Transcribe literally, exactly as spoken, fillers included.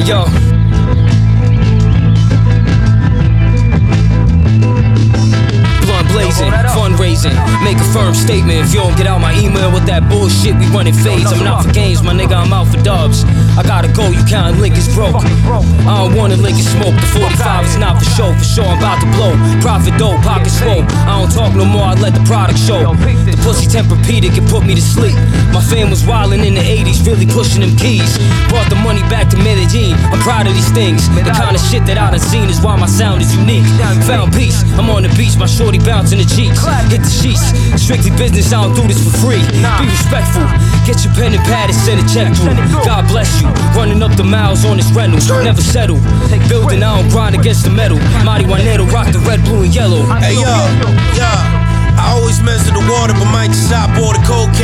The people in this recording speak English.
yo. Blunt blazing, fundraising, make a firm statement. If you don't get out my email with that bullshit, we running fades. I'm not for games, my nigga, I'm out for dubs. I gotta go, you counting lick is broke. I don't wanna lick and smoke. The forty-five is not for show, for sure I'm about to blow. Profit dough, pocket swole. I don't talk no more, I let the product show. The pussy Tempur-Pedic can put me to sleep. My fam was wildin' in the eighties, really pushing them keys. Brought the money back to Medellin, I'm proud of these things. The kind of shit that I done seen is why my sound is unique. Found peace, I'm on the beach, my shorty bouncing the cheeks. Hit the sheets, strictly business, I don't do this for free. Be respectful, get your pen and pad and send a check through. God bless you, running up the miles on this rental. Never settle, building I don't grind against the metal. Mari Juanero rock the red, blue and yellow. Hey yo, yeah, I always measure the water but might just stop all the cocaine.